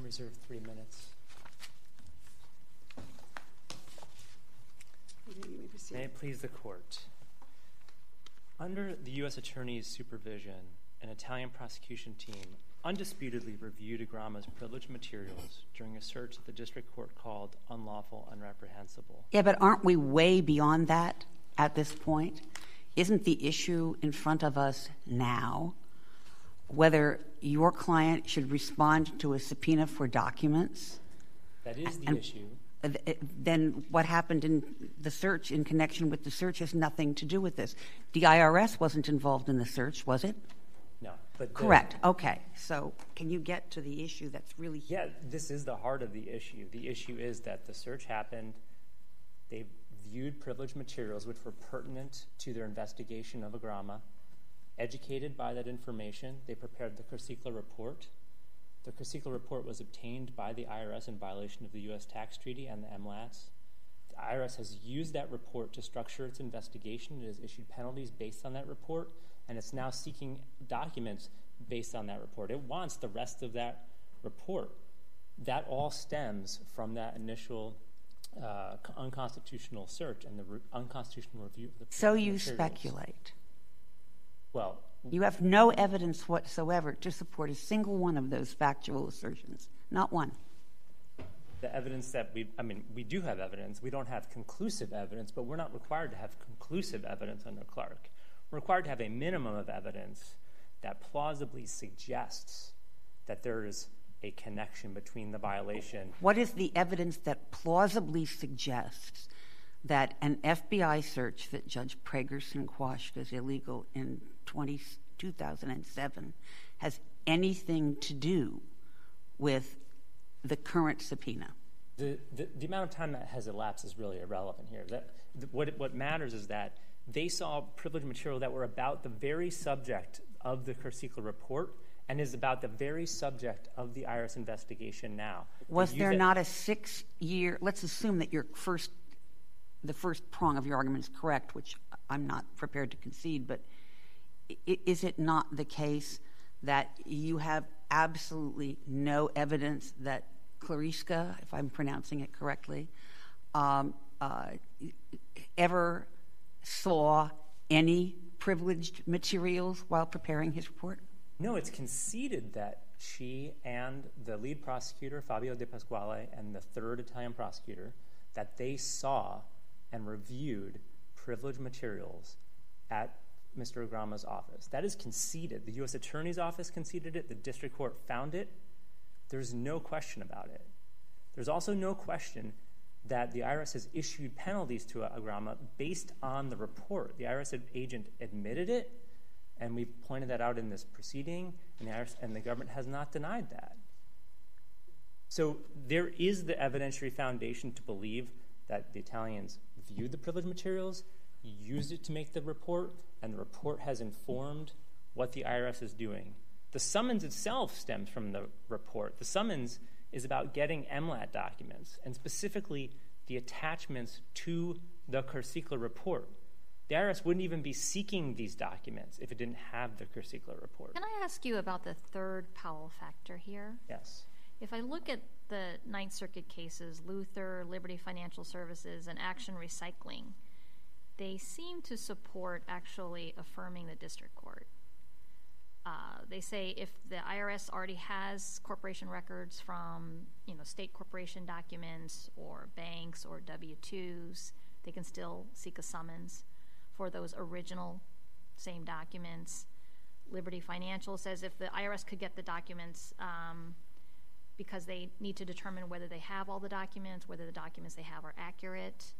reserve 3 minutes. May it please the court. Under the U.S. Attorney's supervision, an Italian prosecution team undisputedly reviewed Agrama's privileged materials during a search that the district court called unlawful and reprehensible. Yeah, but aren't we way beyond that at this point? Isn't the issue in front of us now whether your client should respond to a subpoena for documents? That is the issue. Then what happened in the search, in connection with the search, has nothing to do with this. The IRS wasn't involved in the search, was it? No. But correct. Okay. So can you get to the issue that's really here? Yeah, this is the heart of the issue. The issue is that the search happened. They viewed privileged materials which were pertinent to their investigation of Agrama. Educated by that information, they prepared the Quercicla report. The Quercicla report was obtained by the IRS in violation of the U.S. Tax Treaty and the MLATs. The IRS has used that report to structure its investigation. It has issued penalties based on that report, and it's now seeking documents based on that report. It wants the rest of that report. That all stems from that initial unconstitutional search and the unconstitutional review of the So you materials. speculate. Well, you have no evidence whatsoever to support a single one of those factual assertions. Not one. The evidence that we do have evidence. We don't have conclusive evidence, but we're not required to have conclusive evidence under Clark. We're required to have a minimum of evidence that plausibly suggests that there is a connection between the violation. What is the evidence that plausibly suggests that an FBI search that Judge Pragerson quashed as illegal in 2007 has anything to do with the current subpoena? The amount of time that has elapsed is really irrelevant here. What matters is that they saw privileged material that were about the very subject of the Quercicla report and is about the very subject of the IRS investigation now. Was there not a 6-year, let's assume that the first prong of your argument is correct, which I'm not prepared to concede, but is it not the case that you have absolutely no evidence that Clarisca, if I'm pronouncing it correctly, ever saw any privileged materials while preparing his report? No, it's conceded that she and the lead prosecutor, Fabio De Pasquale, and the third Italian prosecutor, that they saw and reviewed privileged materials at Mr. Agrama's office. That is conceded. The U.S. Attorney's Office conceded it. The district court found it. There's no question about it. There's also no question that the IRS has issued penalties to Agrama based on the report. The IRS agent admitted it, and we've pointed that out in this proceeding, and the government has not denied that. So there is the evidentiary foundation to believe that the Italians viewed the privileged materials, used it to make the report, and the report has informed what the IRS is doing. The summons itself stems from the report. The summons is about getting MLAT documents, and specifically the attachments to the Quercicla report. The IRS wouldn't even be seeking these documents if it didn't have the Quercicla report. Can I ask you about the third Powell factor here? Yes. If I look at the Ninth Circuit cases, Luther, Liberty Financial Services, and Action Recycling, they seem to support actually affirming the district court. They say if the IRS already has corporation records from, state corporation documents or banks or W-2s, they can still seek a summons for those original same documents. Liberty Financial says if the IRS could get the documents because they need to determine whether they have all the documents, whether the documents they have are accurate.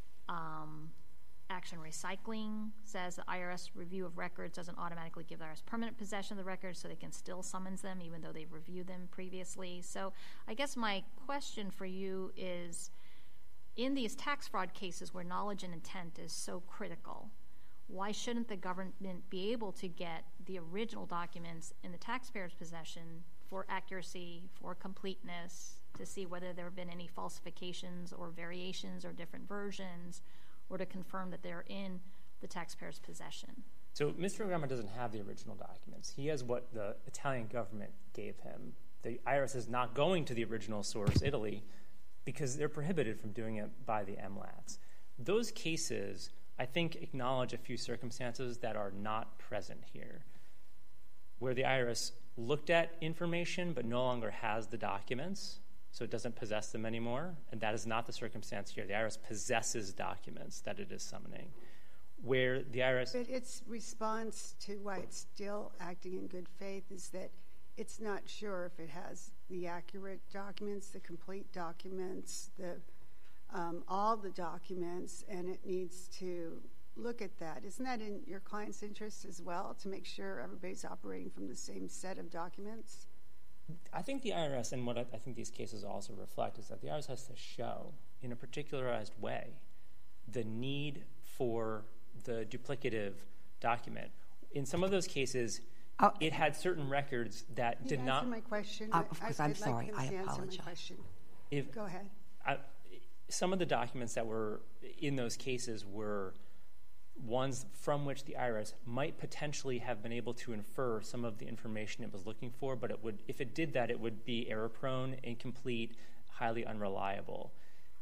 Action Recycling says the IRS review of records doesn't automatically give the IRS permanent possession of the records, so they can still summons them even though they've reviewed them previously. So I guess my question for you is, in these tax fraud cases where knowledge and intent is so critical, why shouldn't the government be able to get the original documents in the taxpayer's possession for accuracy, for completeness, to see whether there have been any falsifications or variations or different versions, or to confirm that they're in the taxpayer's possession? So Mr. Agrama doesn't have the original documents. He has what the Italian government gave him The IRS is not going to the original source, Italy, because they're prohibited from doing it by the MLATs. Those cases, I think, acknowledge a few circumstances that are not present here, where the IRS looked at information but no longer has the documents, so it doesn't possess them anymore, and that is not the circumstance here. The IRS possesses documents that it is summoning. Where the IRS... But its response to why it's still acting in good faith is that it's not sure if it has the accurate documents, the complete documents, all the documents, and it needs to look at that. Isn't that in your client's interest as well, to make sure everybody's operating from the same set of documents? I think the IRS, and what I think these cases also reflect, is that the IRS has to show, in a particularized way, the need for the duplicative document. In some of those cases, it had certain records that did not... Answer my question. I'm sorry, I apologize. My question. Go ahead. Some of the documents that were in those cases were ones from which the IRS might potentially have been able to infer some of the information it was looking for, but it would, if it did that, it would be error-prone, incomplete, highly unreliable.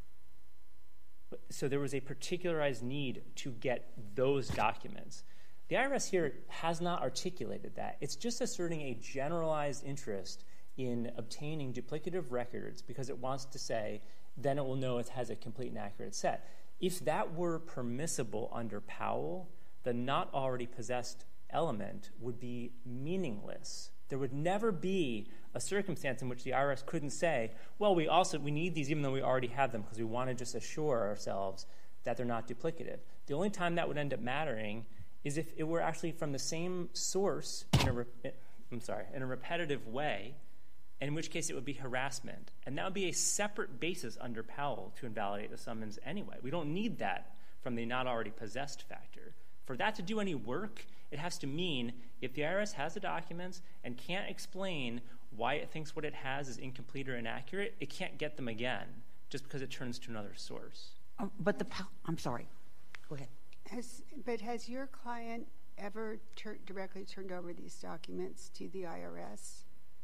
So there was a particularized need to get those documents. The IRS here has not articulated that. It's just asserting a generalized interest in obtaining duplicative records because it wants to say, then it will know it has a complete and accurate set. If that were permissible under Powell, the not already possessed element would be meaningless. There would never be a circumstance in which the IRS couldn't say, well, we need these even though we already have them because we want to just assure ourselves that they're not duplicative. The only time that would end up mattering is if it were actually from the same source in a repetitive way, in which case it would be harassment. And that would be a separate basis under Powell to invalidate the summons anyway. We don't need that from the not already possessed factor. For that to do any work, it has to mean if the IRS has the documents and can't explain why it thinks what it has is incomplete or inaccurate, it can't get them again just because it turns to another source. I'm sorry. Go ahead. Has your client ever directly turned over these documents to the IRS?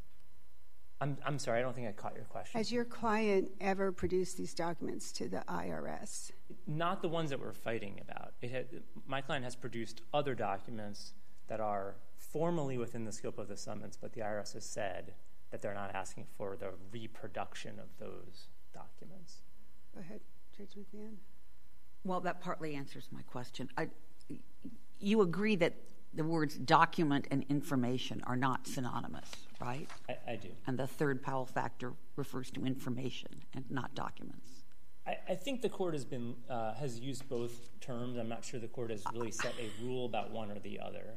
I'm sorry, I don't think I caught your question. Has your client ever produced these documents to the IRS? Not the ones that we're fighting about. My client has produced other documents that are formally within the scope of the summons, but the IRS has said that they're not asking for the reproduction of those documents. Go ahead, Judge McMahon. Well, that partly answers my question. You agree that the words document and information are not synonymous, right? I do. And the third Powell factor refers to information and not documents. I think the court has used both terms. I'm not sure the court has really set a rule about one or the other.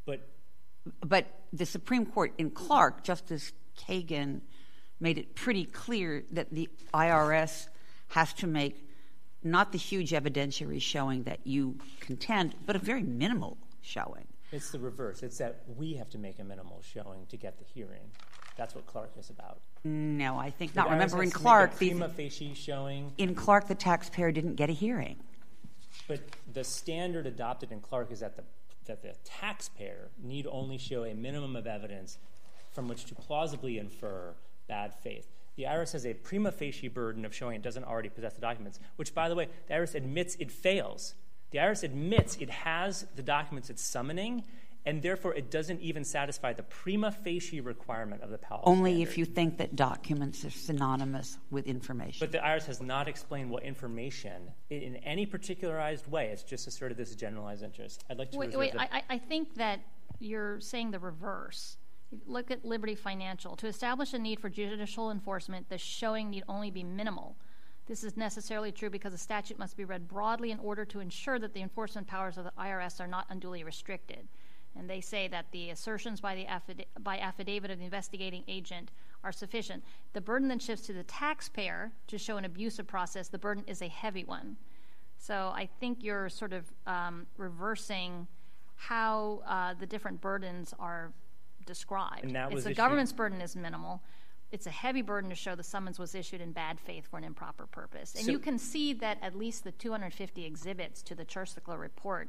But the Supreme Court in Clark, Justice Kagan made it pretty clear that the IRS has to make not the huge evidentiary showing that you contend, but a very minimal showing. It's the reverse. It's that we have to make a minimal showing to get the hearing. That's what Clark is about. No, I think not. Remember, in Clark, prima facie showing. In Clark, the taxpayer didn't get a hearing. But the standard adopted in Clark is that the taxpayer need only show a minimum of evidence from which to plausibly infer bad faith. The IRS has a prima facie burden of showing it doesn't already possess the documents, which, by the way, the IRS admits it fails. The IRS admits it has the documents it's summoning, and therefore it doesn't even satisfy the prima facie requirement of the Powell Only standard. if you think that documents are synonymous with information. But the IRS has not explained what information in any particularized way. It's just asserted this generalized interest. I'd like to I think that you're saying the reverse. Look at Liberty Financial. To establish a need for judicial enforcement, the showing need only be minimal. This is necessarily true because the statute must be read broadly in order to ensure that the enforcement powers of the IRS are not unduly restricted. And they say that the assertions by affidavit of the investigating agent are sufficient. The burden then shifts to the taxpayer to show an abusive process. The burden is a heavy one. So I think you're sort of reversing how the different burdens are described. The government's burden is minimal. It's a heavy burden to show the summons was issued in bad faith for an improper purpose. And you can see that at least the 250 exhibits to the Churchlickler report,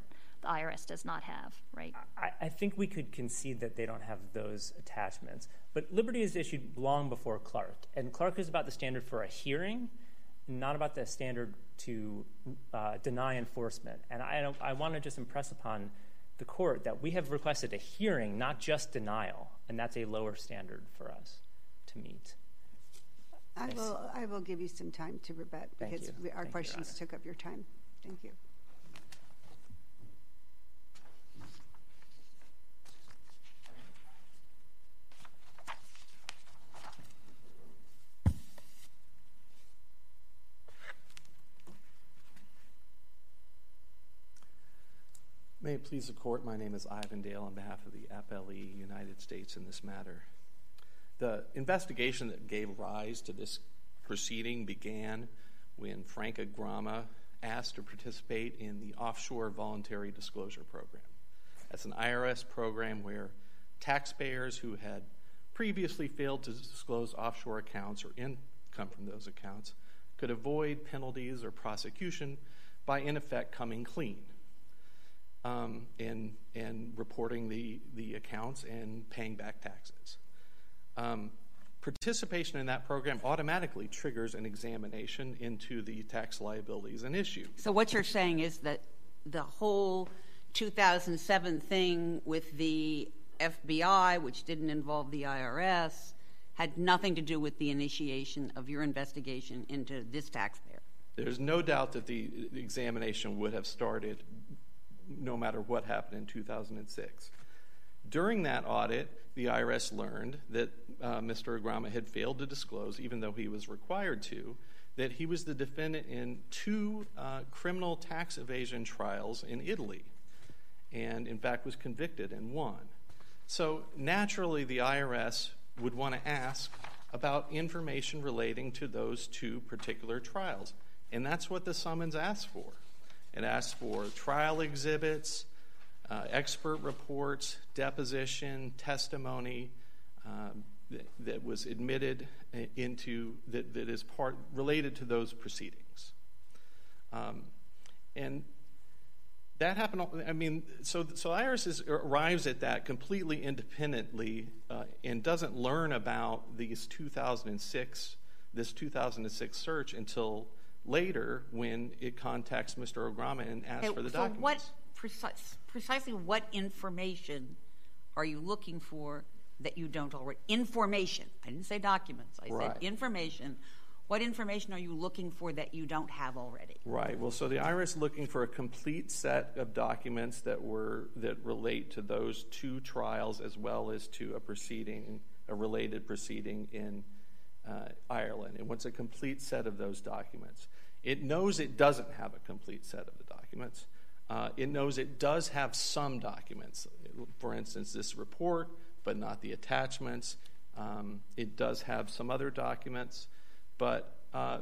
the IRS does not have, right? I think we could concede that they don't have those attachments. But Liberty is issued long before Clark. And Clark is about the standard for a hearing, not about the standard to deny enforcement. And I want to just impress upon the court that we have requested a hearing, not just denial. And that's a lower standard for us to meet. I will give you some time to rebut because our questions took up your time. Thank you. May it please the court, my name is Ivan Dale on behalf of the FLE United States in this matter. The investigation that gave rise to this proceeding began when Frank Agrama asked to participate in the Offshore Voluntary Disclosure Program. That's an IRS program where taxpayers who had previously failed to disclose offshore accounts or income from those accounts could avoid penalties or prosecution by, in effect, coming clean. And reporting the accounts and paying back taxes. Participation in that program automatically triggers an examination into the tax liabilities and issue. So what you're saying is that the whole 2007 thing with the FBI, which didn't involve the IRS, had nothing to do with the initiation of your investigation into this taxpayer? There's no doubt that the examination would have started no matter what happened in 2006. During that audit, the IRS learned that Mr. Agrama had failed to disclose, even though he was required to, that he was the defendant in 2 criminal tax evasion trials in Italy, and in fact was convicted in 1. So naturally, the IRS would want to ask about information relating to those 2 particular trials, and that's what the summons asked for. It asked for trial exhibits, expert reports, deposition, testimony that was admitted into that is related to those proceedings. And that happened. I mean, so IRS arrives at that completely independently and doesn't learn about this 2006 search until later when it contacts Mr. Agrama and asks for the documents. So precisely what information are you looking for that you don't already? Information. I didn't say documents. I said information. What information are you looking for that you don't have already? Right. Well, so the IRS is looking for a complete set of documents that relate to those 2 trials as well as to a related proceeding in Ireland. It wants a complete set of those documents. It knows it doesn't have a complete set of the documents. It knows it does have some documents. For instance, this report, but not the attachments. It does have some other documents. But,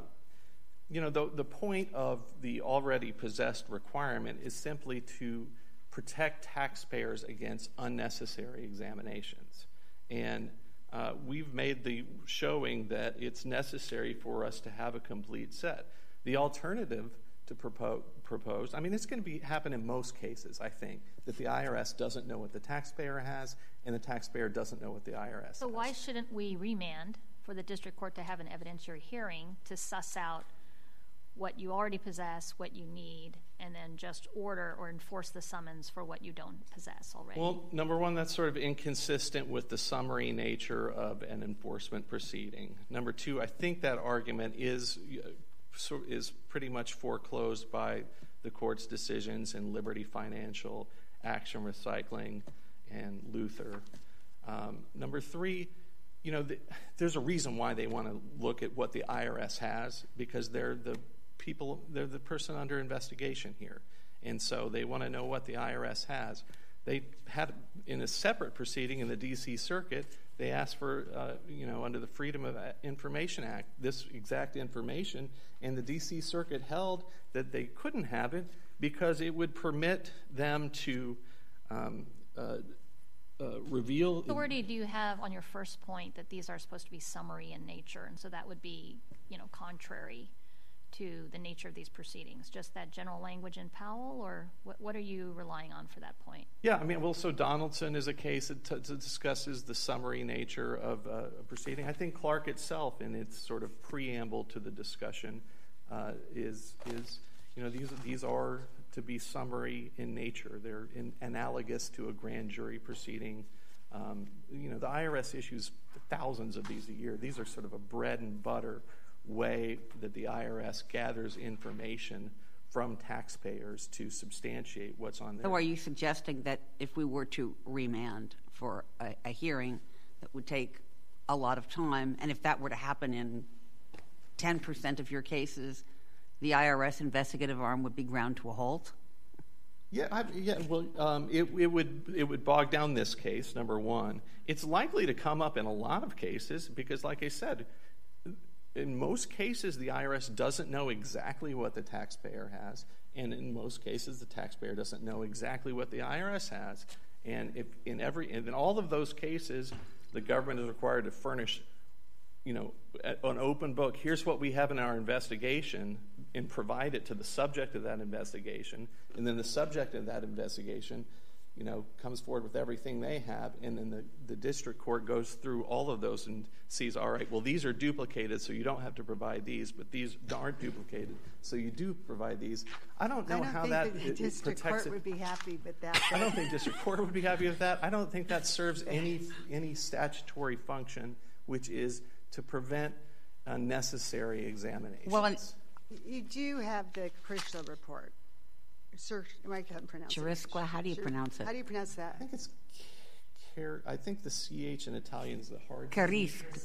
the point of the already possessed requirement is simply to protect taxpayers against unnecessary examinations. And we've made the showing that it's necessary for us to have a complete set. The alternative to propose, I mean, it's going to happen in most cases, I think, that the IRS doesn't know what the taxpayer has and the taxpayer doesn't know what the IRS has. So why shouldn't we remand for the district court to have an evidentiary hearing to suss out what you already possess, what you need, and then just order or enforce the summons for what you don't possess already? Well, number one, that's sort of inconsistent with the summary nature of an enforcement proceeding. Number two, I think that argument is pretty much foreclosed by the court's decisions in Liberty Financial, Action Recycling, and Luther. Number three, there's a reason why they want to look at what the IRS has, because they're the person under investigation here. And so they want to know what the IRS has. They had, in a separate proceeding in the D.C. Circuit, they asked for, under the Freedom of Information Act, this exact information, and the D.C. Circuit held that they couldn't have it because it would permit them to reveal... What authority do you have on your first point that these are supposed to be summary in nature, and so that would be, contrary to the nature of these proceedings? Just that general language in Powell, or what are you relying on for that point? Yeah, I mean, well, so Donaldson is a case that discusses the summary nature of a proceeding. I think Clark itself, in its sort of preamble to the discussion, is these are to be summary in nature. They're analogous to a grand jury proceeding. The IRS issues thousands of these a year. These are sort of a bread and butter way that the IRS gathers information from taxpayers to substantiate what's on there. So are you suggesting that if we were to remand for a hearing that would take a lot of time, and if that were to happen in 10% of your cases, the IRS investigative arm would be ground to a halt? It would bog down this case, number one. It's likely to come up in a lot of cases because, like I said, in most cases, the IRS doesn't know exactly what the taxpayer has, and in most cases, the taxpayer doesn't know exactly what the IRS has. And in all of those cases, the government is required to furnish, an open book. Here's what we have in our investigation, and provide it to the subject of that investigation. And then the subject of that investigation, comes forward with everything they have, and then the district court goes through all of those and sees, all right, well, these are duplicated, so you don't have to provide these, but these aren't duplicated, so you do provide these. I don't know how that the district court would be happy with that. I don't think district court would be happy with that. I don't think that serves any statutory function, which is to prevent unnecessary examinations. Well, you do have the Krishna report. I can't pronounce it. Chirisqua, how do you pronounce it? How do you pronounce that? I think the CH in Italian is the hard. Carisqua.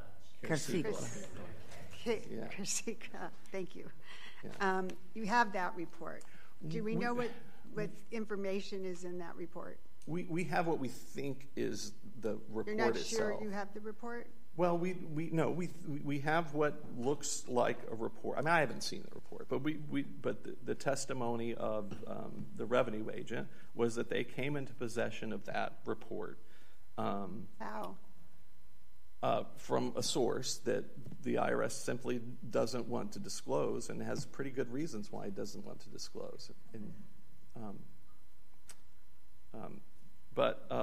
Thank you. Yeah. You have that report. Do we know what information is in that report? We have what we think is the report itself. You're not sure you have the report? Well, we have what looks like a report. I mean, I haven't seen the report, but the testimony of the revenue agent was that they came into possession of that report. How? From a source that the IRS simply doesn't want to disclose, and has pretty good reasons why it doesn't want to disclose. But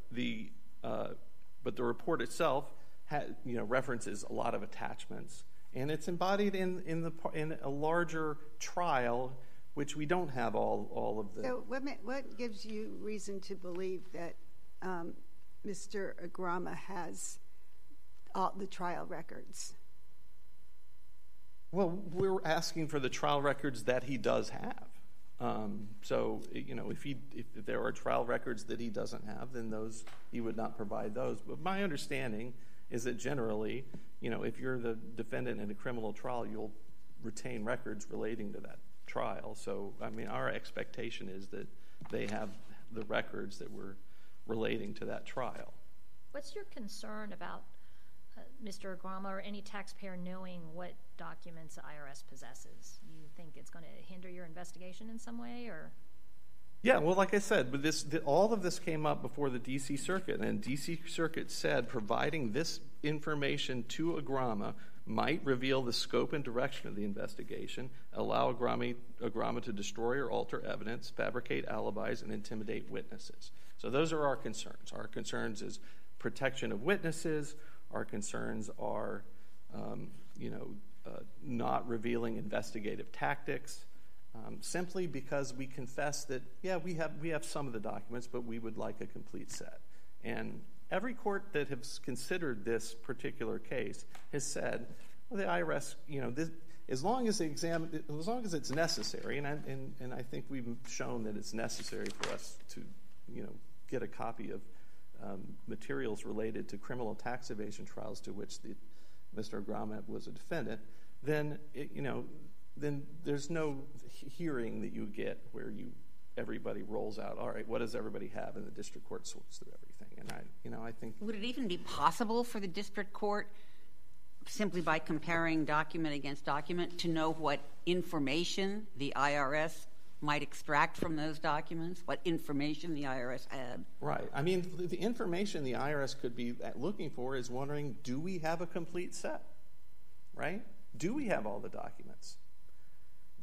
the report itself references a lot of attachments, and it's embodied in a larger trial, which we don't have all of the. So what gives you reason to believe that Mr. Agrama has all the trial records? Well, we're asking for the trial records that he does have. So if there are trial records that he doesn't have, then those he would not provide those. But my understanding is that generally, if you're the defendant in a criminal trial, you'll retain records relating to that trial. So, I mean, our expectation is that they have the records that were relating to that trial. What's your concern about Mr. Agrama or any taxpayer knowing what documents the IRS possesses? You think it's going to hinder your investigation in some way, or? Yeah, well, like I said, but all of this came up before the D.C. Circuit, and D.C. Circuit said providing this information to Agrama might reveal the scope and direction of the investigation, allow Agrama to destroy or alter evidence, fabricate alibis, and intimidate witnesses. So those are our concerns. Our concerns is protection of witnesses. Our concerns are, not revealing investigative tactics. Simply because we confess that, we have some of the documents, but we would like a complete set. And every court that has considered this particular case has said, well, the IRS, as long as it's necessary, and I think we've shown that it's necessary for us to, get a copy of materials related to criminal tax evasion trials to which Mr. Agrama was a defendant, then there's no hearing that you get where everybody rolls out, all right, what does everybody have, and the district court sorts through everything. And I think, would it even be possible for the district court, simply by comparing document against document, to know what information the IRS might extract from those documents, what information the IRS had? Right. I mean, the information the IRS could be looking for is wondering, do we have a complete set, right? Do we have all the documents?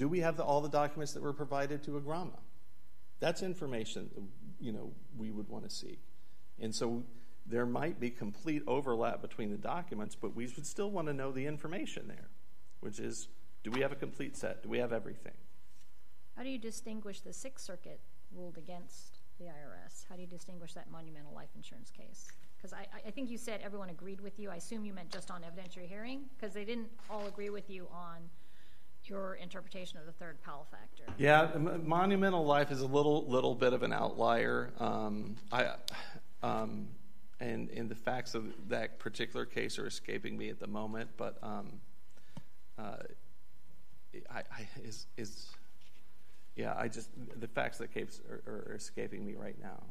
Do we have all the documents that were provided to Agrama? That's information, we would want to see. And so there might be complete overlap between the documents, but we would still want to know the information there, which is, do we have a complete set? Do we have everything? How do you distinguish the Sixth Circuit ruled against the IRS? How do you distinguish that monumental life insurance case? Because I think you said everyone agreed with you. I assume you meant just on evidentiary hearing, because they didn't all agree with you on your interpretation of the third Powell factor. Yeah, monumental life is a little bit of an outlier. And the facts of that particular case are escaping me at the moment, but the facts of the case are escaping me right now.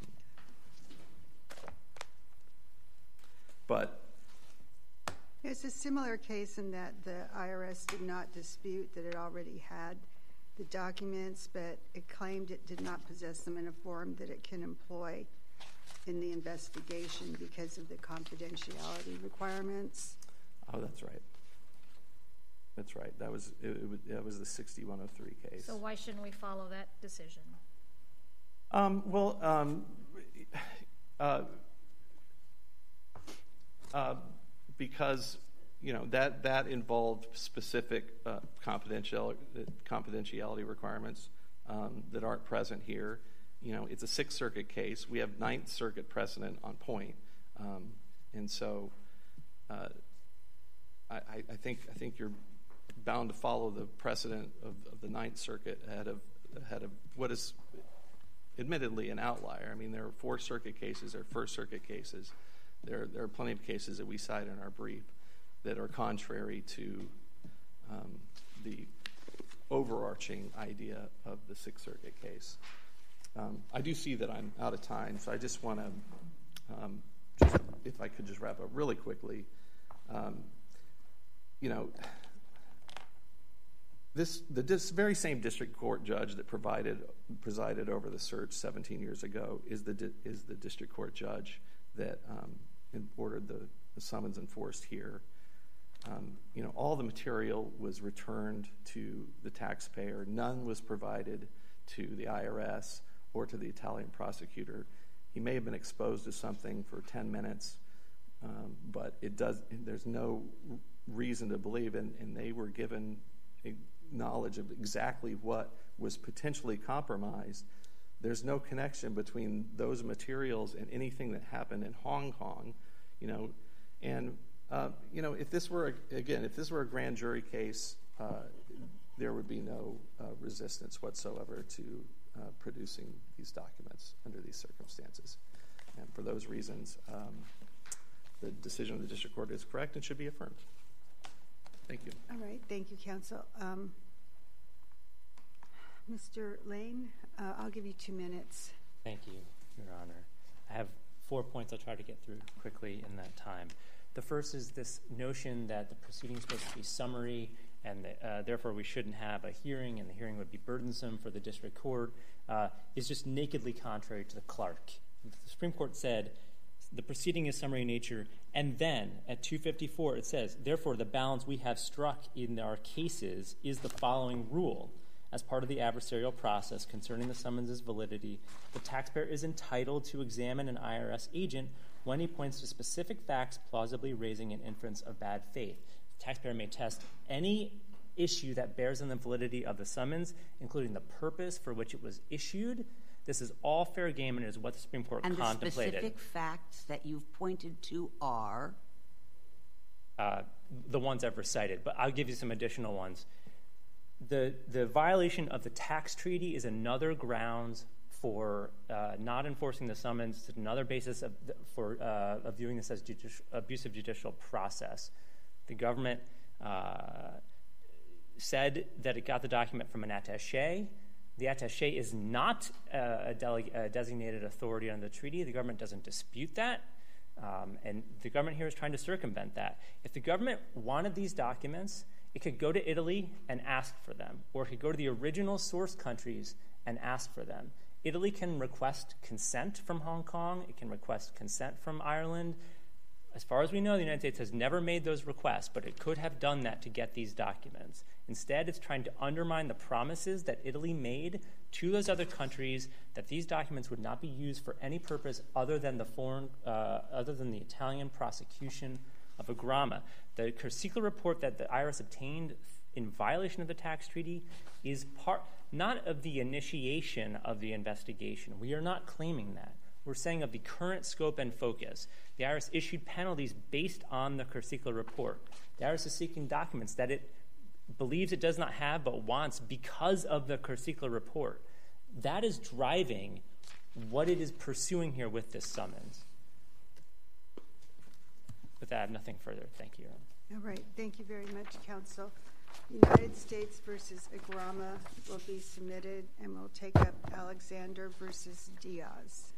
But it's a similar case in that the IRS did not dispute that it already had the documents, but it claimed it did not possess them in a form that it can employ in the investigation because of the confidentiality requirements. Oh, that's right. That's right. That was the 6103 case. So why shouldn't we follow that decision? Because that involved specific confidentiality requirements that aren't present here. It's a Sixth Circuit case. We have Ninth Circuit precedent on point, and so I think you're bound to follow the precedent of the Ninth Circuit ahead of what is admittedly an outlier. I mean, there are Fourth Circuit cases, there are First Circuit cases. There are plenty of cases that we cite in our brief that are contrary to the overarching idea of the Sixth Circuit case. I do see that I'm out of time, so I just want to, if I could just wrap up really quickly. This very same district court judge that presided over the search 17 years ago is the district court judge that ordered the summons enforced here. All the material was returned to the taxpayer. None was provided to the IRS or to the Italian prosecutor. He may have been exposed to something for 10 minutes, but there's no reason to believe, and they were given knowledge of exactly what was potentially compromised. There's no connection between those materials and anything that happened in Hong Kong, and if this were a grand jury case, there would be no resistance whatsoever to producing these documents under these circumstances. And for those reasons, the decision of the district court is correct and should be affirmed. Thank you. All right. Thank you, counsel. Mr. Lane, I'll give you 2 minutes. Thank you, Your Honor. I have 4 points I'll try to get through quickly in that time. The first is this notion that the proceeding is supposed to be summary and therefore we shouldn't have a hearing and the hearing would be burdensome for the district court is just nakedly contrary to the Clark. The Supreme Court said the proceeding is summary in nature, and then at 254 it says, therefore the balance we have struck in our cases is the following rule. As part of the adversarial process concerning the summons' validity, the taxpayer is entitled to examine an IRS agent when he points to specific facts plausibly raising an inference of bad faith. The taxpayer may test any issue that bears on the validity of the summons, including the purpose for which it was issued. This is all fair game and is what the Supreme Court contemplated. And the specific facts that you've pointed to are? The ones I've recited, but I'll give you some additional ones. The violation of the tax treaty is another grounds for not enforcing the summons. It's another basis for viewing this as abusive judicial process. The government said that it got the document from an attaché. The attaché is not a designated authority under the treaty. The government doesn't dispute that, and the government here is trying to circumvent that. If the government wanted these documents, it could go to Italy and ask for them, or it could go to the original source countries and ask for them. Italy can request consent from Hong Kong. It can request consent from Ireland. As far as we know, the United States has never made those requests, but it could have done that to get these documents. Instead, it's trying to undermine the promises that Italy made to those other countries that these documents would not be used for any purpose other than the Italian prosecution of Agrama. The Quercicle report that the IRS obtained in violation of the tax treaty is part not of the initiation of the investigation. We are not claiming that. We're saying of the current scope and focus. The IRS issued penalties based on the Quercicle report. The IRS is seeking documents that it believes it does not have but wants because of the Quercicle report. That is driving what it is pursuing here with this summons. With that, I have nothing further. Thank you, Your Honor. All right. Thank you very much, counsel. United States versus Agrama will be submitted, and we'll take up Alexander versus Diaz.